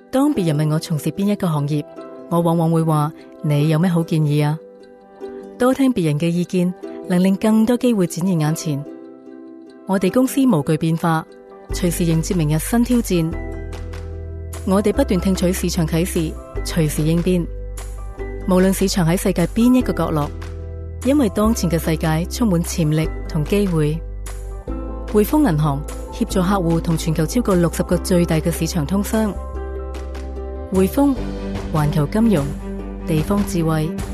當別人問我從事邊一個行業，我往往會話：你有咩好建議啊？多聽別人嘅意見，能令更多機會展現眼前。我哋公司無懼變化，隨時迎接明日新挑戰。我哋不斷聽取市場啟示，隨時應變。無論市場喺世界邊一個角落，因為當前嘅世界充滿潛力同機會。匯豐銀行協助客戶同全球超過60個最大嘅市場通商。匯豐，環球金融，地方智慧。